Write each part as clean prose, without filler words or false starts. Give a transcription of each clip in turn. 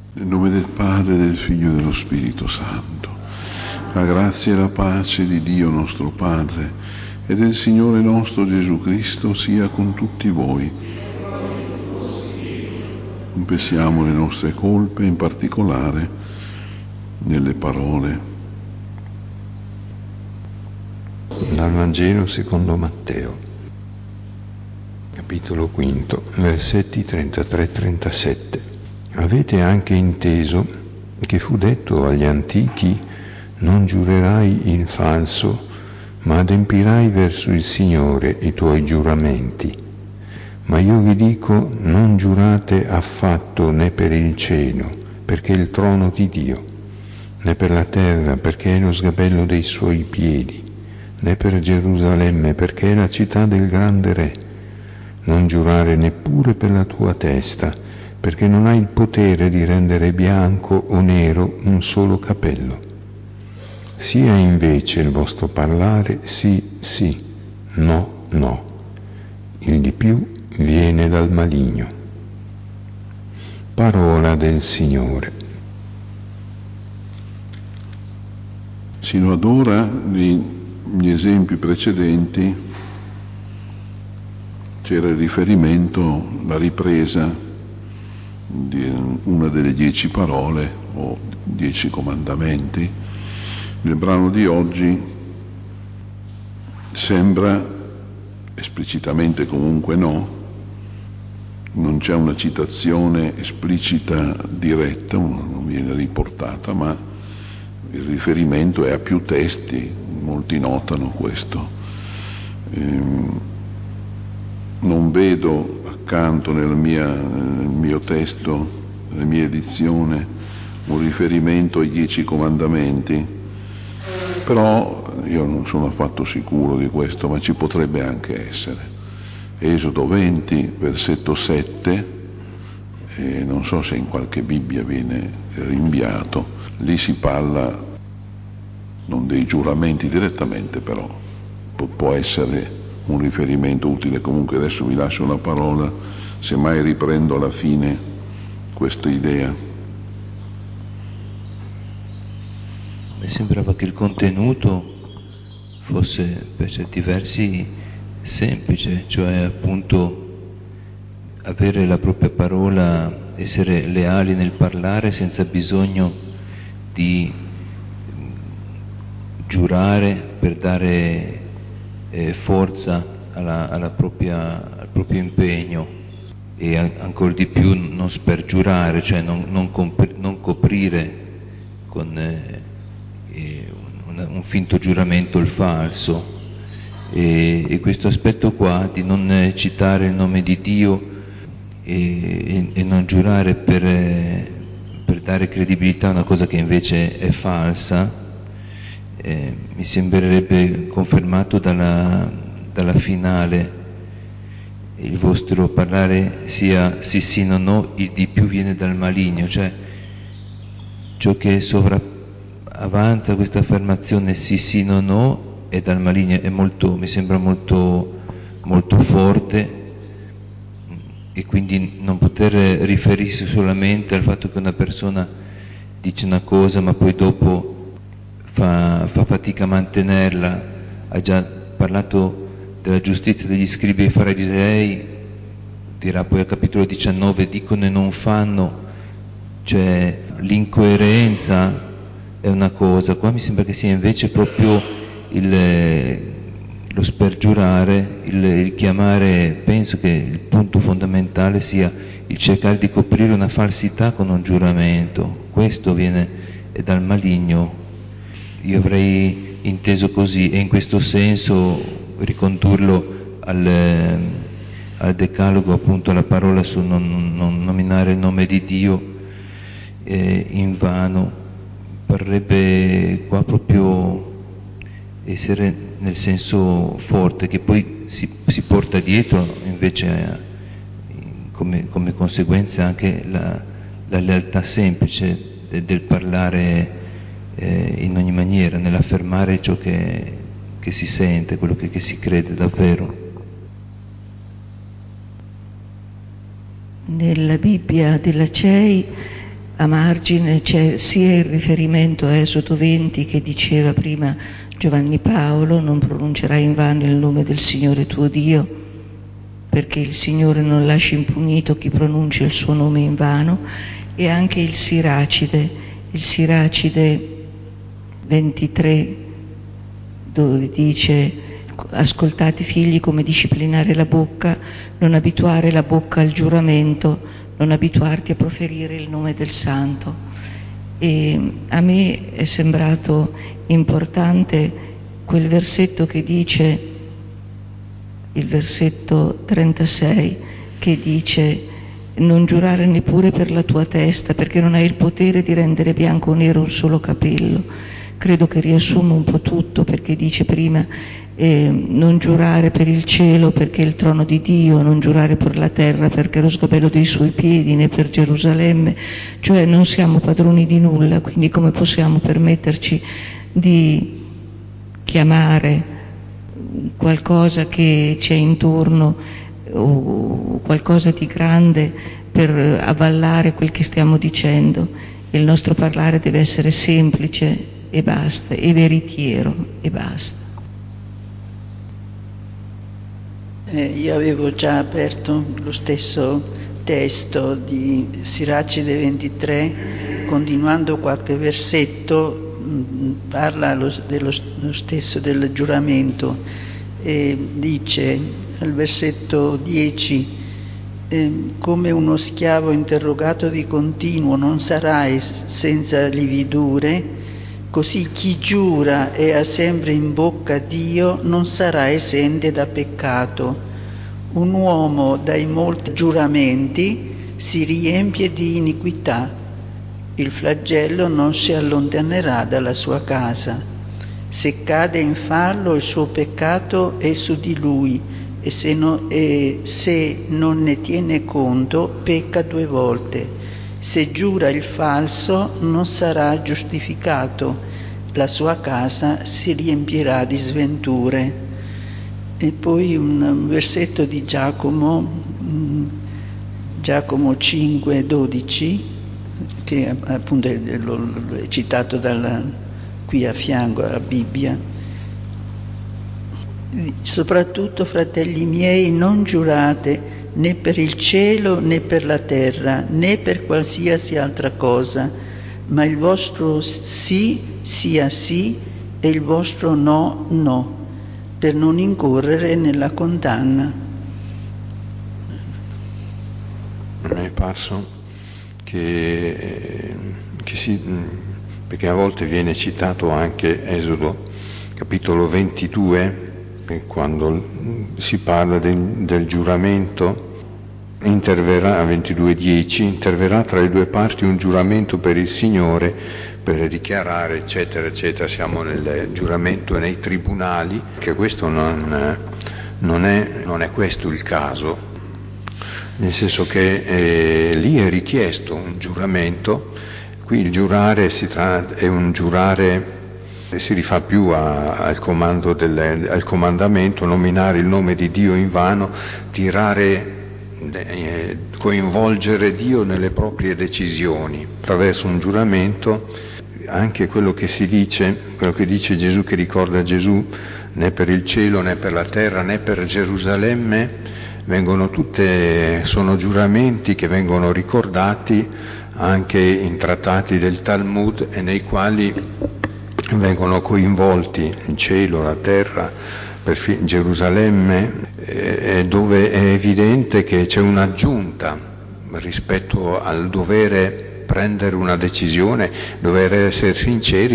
Nel nome del Padre, del Figlio e dello Spirito Santo. La grazia e la pace di Dio nostro Padre e del Signore nostro Gesù Cristo sia con tutti voi. Confessiamo le nostre colpe, in particolare nelle parole. Dal Vangelo secondo Matteo, capitolo 5, versetti 33-37. Avete anche inteso che fu detto agli antichi: non giurerai il falso, ma adempirai verso il Signore i tuoi giuramenti. Ma io vi dico, non giurate affatto né per il cielo, perché è il trono di Dio, né per la terra, perché è lo sgabello dei suoi piedi, né per Gerusalemme, perché è la città del grande Re. Non giurare neppure per la tua testa, perché non hai il potere di rendere bianco o nero un solo capello. Sia invece il vostro parlare sì, sì, no, no. Il di più viene dal maligno. Parola del Signore. Sino ad ora, negli esempi precedenti, c'era il riferimento, la ripresa di una delle 10 parole o 10 comandamenti. Nel brano di oggi sembra, esplicitamente comunque no, non c'è una citazione esplicita diretta, non viene riportata, ma il riferimento è a più testi, molti notano questo. Non vedo accanto nel mio testo, nella mia edizione, un riferimento ai 10 comandamenti, però io non sono affatto sicuro di questo, ma ci potrebbe anche essere. Esodo 20, versetto 7, non so se in qualche Bibbia viene rinviato, lì si parla non dei giuramenti direttamente, però può essere un riferimento utile. Comunque adesso vi lascio la parola, semmai riprendo alla fine questa idea. Mi sembrava che il contenuto fosse per certi versi semplice, cioè appunto avere la propria parola, essere leali nel parlare senza bisogno di giurare per dare forza al proprio impegno, e ancora di più non spergiurare, cioè non coprire con un finto giuramento il falso. E questo aspetto qua di non citare il nome di Dio e non giurare per dare credibilità a una cosa che invece è falsa, mi sembrerebbe confermato dalla finale. Il vostro parlare sia sì sì no no, il di più viene dal maligno, cioè ciò che avanza questa affermazione sì sì no no è dal maligno, mi sembra molto, molto forte, e quindi non poter riferirsi solamente al fatto che una persona dice una cosa ma poi dopo fa fatica a mantenerla. Ha già parlato della giustizia degli scribi e farisei, dirà poi al capitolo 19 dicono e non fanno, cioè l'incoerenza è una cosa. Qua mi sembra che sia invece proprio lo spergiurare, il chiamare. Penso che il punto fondamentale sia il cercare di coprire una falsità con un giuramento. Questo è dal maligno. Io avrei inteso così, e in questo senso ricondurlo al decalogo, appunto alla parola sul non nominare il nome di Dio in vano. Parrebbe qua proprio essere nel senso forte, che poi si porta dietro invece come conseguenza anche la lealtà semplice del parlare in ogni maniera, nell'affermare ciò che si sente, quello che si crede davvero. Nella Bibbia della CEI a margine c'è sia il riferimento a Esodo 20 che diceva prima Giovanni Paolo: non pronuncerai invano il nome del Signore tuo Dio, perché il Signore non lascia impunito chi pronuncia il suo nome invano, e anche il Siracide 23, dove dice: ascoltate figli come disciplinare la bocca, non abituare la bocca al giuramento, non abituarti a proferire il nome del Santo. E a me è sembrato importante quel versetto che dice, il versetto 36, che dice: non giurare neppure per la tua testa, perché non hai il potere di rendere bianco o nero un solo capello. Credo che riassume un po' tutto, perché dice prima non giurare per il cielo perché è il trono di Dio, non giurare per la terra perché è lo sgabello dei suoi piedi, né per Gerusalemme. Cioè non siamo padroni di nulla, quindi come possiamo permetterci di chiamare qualcosa che c'è intorno o qualcosa di grande per avvallare quel che stiamo dicendo? Il nostro parlare deve essere semplice e basta, e veritiero e basta. Io avevo già aperto lo stesso testo di Siracide 23, continuando qualche versetto, parla dello stesso del giuramento, e dice al versetto 10: come uno schiavo interrogato di continuo non sarai senza lividure, così chi giura e ha sempre in bocca Dio non sarà esente da peccato. Un uomo dai molti giuramenti si riempie di iniquità, il flagello non si allontanerà dalla sua casa. Se cade in fallo il suo peccato è su di lui, e se non ne tiene conto pecca 2 volte. Se giura il falso non sarà giustificato, la sua casa si riempirà di sventure. E poi un versetto di Giacomo 5,12, che appunto è citato qui a fianco alla Bibbia. Soprattutto, fratelli miei, non giurate né per il cielo né per la terra né per qualsiasi altra cosa, ma il vostro sì sia sì e il vostro no no, per non incorrere nella condanna. A me è parso perché a volte viene citato anche Esodo capitolo 22, quando si parla del giuramento, interverrà a 22:10, interverrà tra le 2 parti un giuramento per il Signore per dichiarare eccetera eccetera. Siamo nel giuramento nei tribunali, che questo non è questo il caso, nel senso che lì è richiesto un giuramento. Qui il giurare è un giurare, si rifà più al comandamento: nominare il nome di Dio invano, coinvolgere Dio nelle proprie decisioni attraverso un giuramento. Anche quello che si dice, quello che dice Gesù, che ricorda Gesù: né per il cielo né per la terra né per Gerusalemme, sono giuramenti che vengono ricordati anche in trattati del Talmud, e nei quali vengono coinvolti il cielo, la terra, Gerusalemme, dove è evidente che c'è un'aggiunta rispetto al dovere prendere una decisione, dover essere sinceri,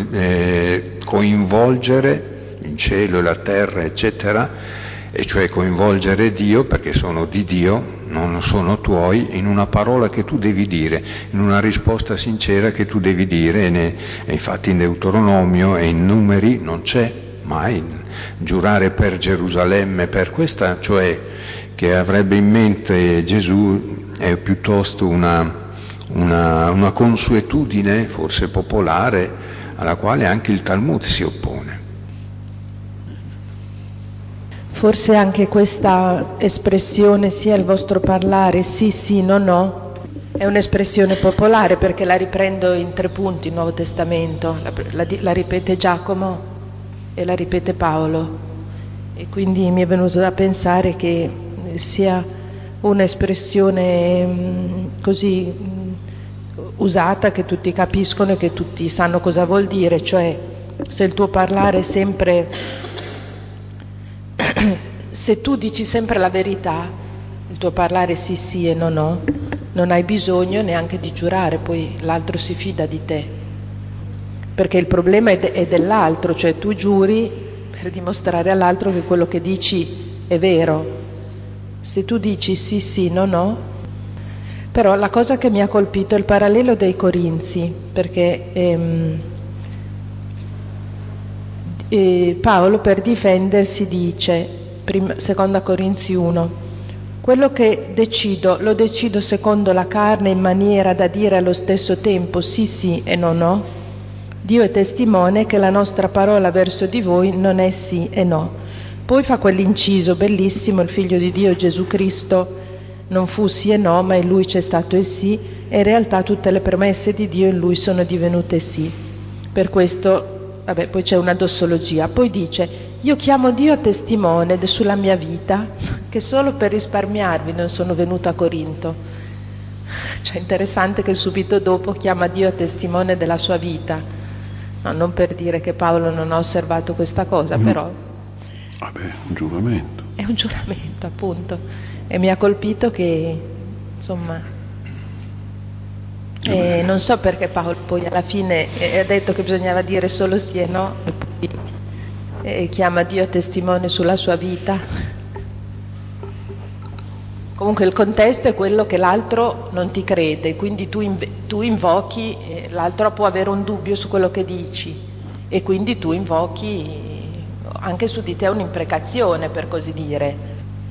coinvolgere il cielo e la terra, eccetera, e cioè coinvolgere Dio, perché sono di Dio, non sono tuoi, in una parola che tu devi dire, in una risposta sincera che tu devi dire. E infatti in Deuteronomio e in Numeri non c'è mai giurare per Gerusalemme, per questa, cioè che avrebbe in mente Gesù, è piuttosto una consuetudine forse popolare, alla quale anche il Talmud si oppone. Forse anche questa espressione sia il vostro parlare sì sì no no È un'espressione popolare perché la riprendo in 3 punti, il Nuovo Testamento, la ripete Giacomo e la ripete Paolo, e quindi mi è venuto da pensare che sia un'espressione così usata che tutti capiscono e che tutti sanno cosa vuol dire, cioè se il tuo parlare è sempre, se tu dici sempre la verità, il tuo parlare sì sì e no no, non hai bisogno neanche di giurare, poi l'altro si fida di te, perché il problema è dell'altro, cioè tu giuri per dimostrare all'altro che quello che dici è vero. Se tu dici sì sì no no. Però la cosa che mi ha colpito è il parallelo dei Corinzi, perché Paolo per difendersi dice, seconda Corinzi 1, quello che decido lo decido secondo la carne in maniera da dire allo stesso tempo sì sì e no no. Dio è testimone che la nostra parola verso di voi non è sì e no. Poi fa quell'inciso bellissimo, il Figlio di Dio Gesù Cristo non fu sì e no, ma in Lui c'è stato il sì, e in realtà tutte le promesse di Dio in Lui sono divenute sì. Per questo, poi c'è una dossologia. Poi dice, io chiamo Dio a testimone sulla mia vita, che solo per risparmiarvi non sono venuto a Corinto. Cioè interessante che subito dopo chiama Dio a testimone della sua vita. No, non per dire che Paolo non ha osservato questa cosa, però... Vabbè, è un giuramento. È un giuramento, appunto. E mi ha colpito che, insomma, non so perché Paolo poi alla fine ha detto che bisognava dire solo sì e no, e poi chiama Dio a testimone sulla sua vita. Comunque il contesto è quello che l'altro non ti crede, quindi tu invochi, l'altro può avere un dubbio su quello che dici, e quindi tu invochi anche su di te un'imprecazione, per così dire.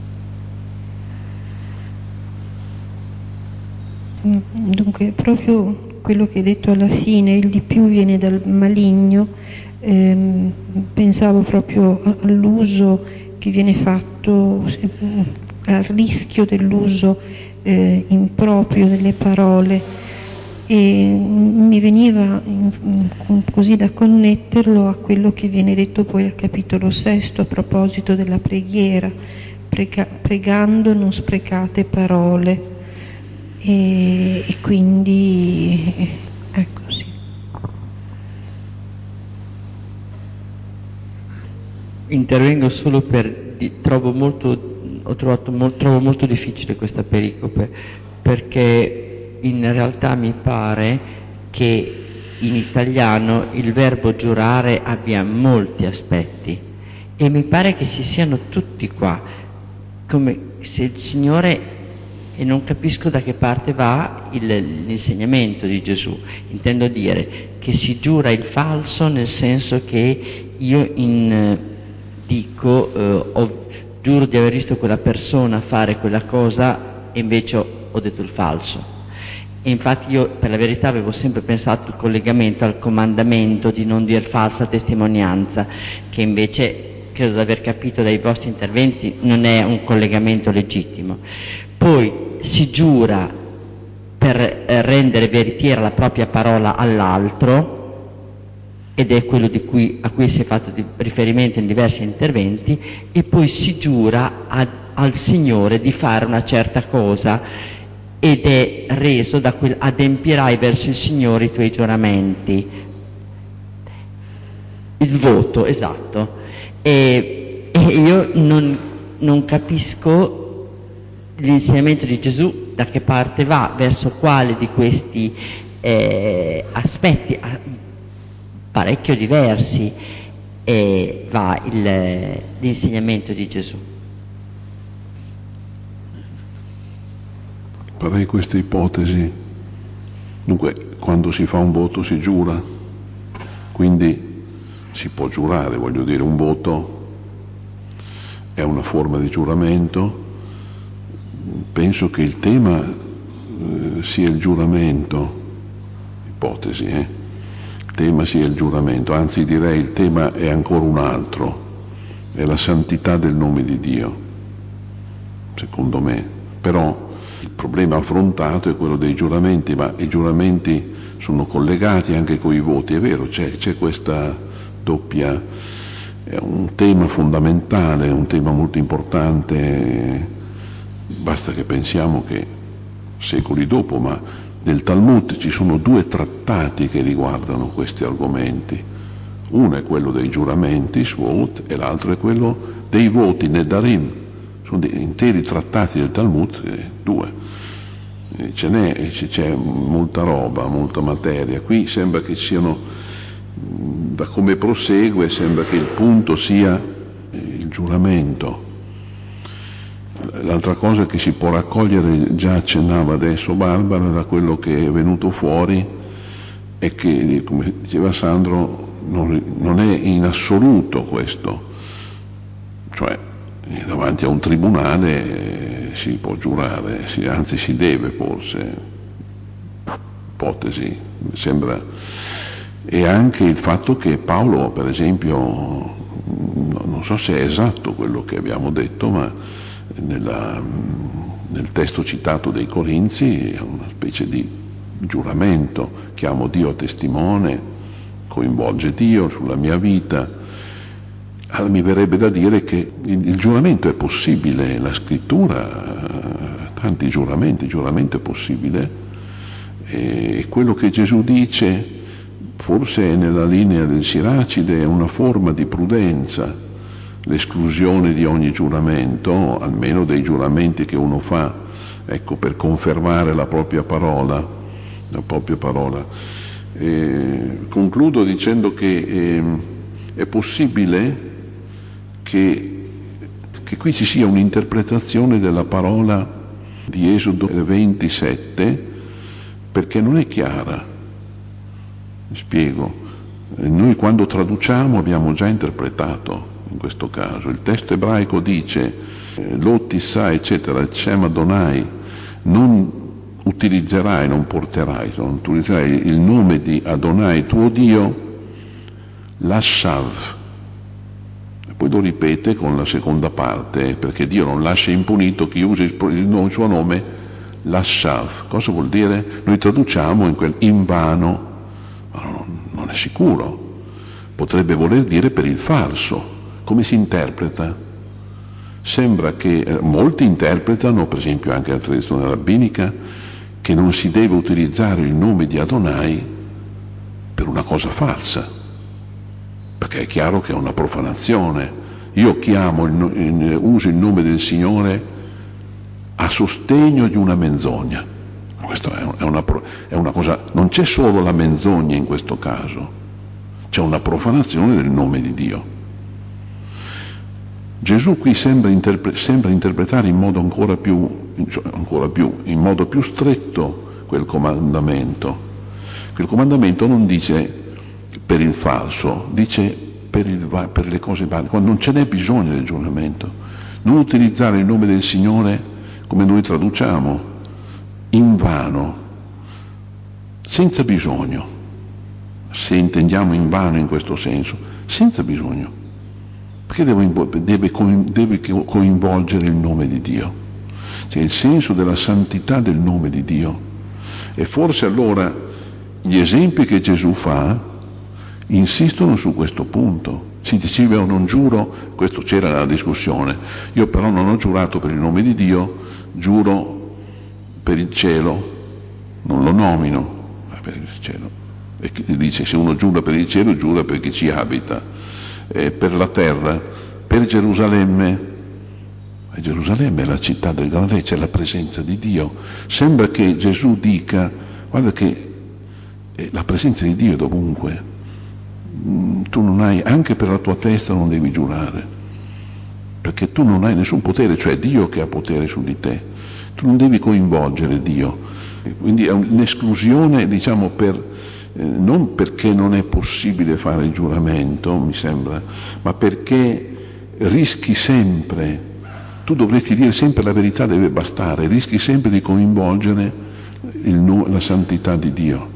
Dunque, proprio quello che hai detto alla fine, il di più viene dal maligno, pensavo proprio all'uso che viene fatto, al rischio dell'uso improprio delle parole, e mi veniva così da connetterlo a quello che viene detto poi al capitolo 6 a proposito della preghiera, pregando non sprecate parole. E quindi ecco, sì. Intervengo solo trovo molto difficile questa pericope, perché in realtà mi pare che in italiano il verbo giurare abbia molti aspetti, e mi pare che si siano tutti qua, come se il Signore, e non capisco da che parte va l'insegnamento di Gesù. Intendo dire che si giura il falso, nel senso che io giuro di aver visto quella persona fare quella cosa e invece ho detto il falso. E infatti io per la verità avevo sempre pensato il collegamento al comandamento di non dir falsa testimonianza, che invece credo di aver capito dai vostri interventi non è un collegamento legittimo. Poi si giura per rendere veritiera la propria parola all'altro, ed è quello a cui si è fatto riferimento in diversi interventi, e poi si giura al Signore di fare una certa cosa, ed è reso da quel adempirai verso il Signore i tuoi giuramenti. Il voto, esatto. E io non capisco l'insegnamento di Gesù da che parte va, verso quale di questi aspetti parecchio diversi va l'insegnamento di Gesù. Farei questa ipotesi. Dunque, quando si fa un voto si giura, quindi si può giurare, voglio dire, un voto è una forma di giuramento. Penso che il tema sia il giuramento, ipotesi, il tema sia il giuramento, anzi direi il tema è ancora un altro, è la santità del nome di Dio, secondo me. Però Il problema affrontato è quello dei giuramenti, ma i giuramenti sono collegati anche con i voti, è vero, c'è questa doppia, è un tema fondamentale, un tema molto importante, basta che pensiamo che secoli dopo, ma nel Talmud ci sono 2 trattati che riguardano questi argomenti. Uno è quello dei giuramenti, Shvot, e l'altro è quello dei voti, Nedarim. Sono interi trattati del Talmud, 2. C'è molta roba, molta materia. Qui sembra che siano, da come prosegue, sembra che il punto sia il giuramento. L'altra cosa che si può raccogliere, già accennava adesso Barbara, da quello che è venuto fuori, è che, come diceva Sandro, non è in assoluto questo, cioè davanti a un tribunale si può giurare, anzi si deve forse, ipotesi, sembra. E anche il fatto che Paolo, per esempio, non so se è esatto quello che abbiamo detto, ma nel testo citato dei Corinzi è una specie di giuramento, chiamo Dio a testimone, coinvolge Dio sulla mia vita. Allora, mi verrebbe da dire che il giuramento è possibile, la scrittura, tanti giuramenti, il giuramento è possibile, e quello che Gesù dice forse è nella linea del Siracide, è una forma di prudenza, l'esclusione di ogni giuramento, almeno dei giuramenti che uno fa, ecco, per confermare la propria parola. Concludo dicendo che è possibile che qui ci sia un'interpretazione della parola di Esodo 27, perché non è chiara. Mi spiego. Noi quando traduciamo abbiamo già interpretato. In questo caso il testo ebraico dice Lo tissà eccetera, Shem Adonai, non utilizzerai, non porterai, non utilizzerai il nome di Adonai tuo Dio, lasciav. E poi lo ripete con la seconda parte, perché Dio non lascia impunito chi usa il suo nome, lasciav. Cosa vuol dire? Noi traduciamo in vano, ma non è sicuro. Potrebbe voler dire per il falso. Come si interpreta? Sembra che molti interpretano, per esempio anche la tradizione rabbinica, che non si deve utilizzare il nome di Adonai per una cosa falsa, perché è chiaro che è una profanazione. Io uso il nome del Signore a sostegno di una menzogna. Questo è una cosa, non c'è solo la menzogna in questo caso, c'è una profanazione del nome di Dio. Gesù qui sembra interpretare in modo in modo più stretto quel comandamento. Quel comandamento non dice per il falso, dice per le cose valide, quando non ce n'è bisogno del giuramento. Non utilizzare il nome del Signore come noi traduciamo, in vano, senza bisogno, se intendiamo in vano in questo senso, senza bisogno. Perché deve coinvolgere il nome di Dio? Cioè il senso della santità del nome di Dio. E forse allora gli esempi che Gesù fa insistono su questo punto. Si diceva io non giuro, questo c'era nella discussione, io però non ho giurato per il nome di Dio, giuro per il cielo, non lo nomino, per il cielo. E dice se uno giura per il cielo, giura per chi ci abita. Per la terra, per Gerusalemme. Gerusalemme è la città del Gran Re, c'è la presenza di Dio. Sembra che Gesù dica, guarda che la presenza di Dio è dovunque. Tu non hai, anche per la tua testa non devi giurare, perché tu non hai nessun potere, cioè Dio che ha potere su di te. Tu non devi coinvolgere Dio. Quindi è un'esclusione, diciamo, non perché non è possibile fare il giuramento, mi sembra, ma perché rischi sempre, tu dovresti dire sempre la verità deve bastare, rischi sempre di coinvolgere la santità di Dio.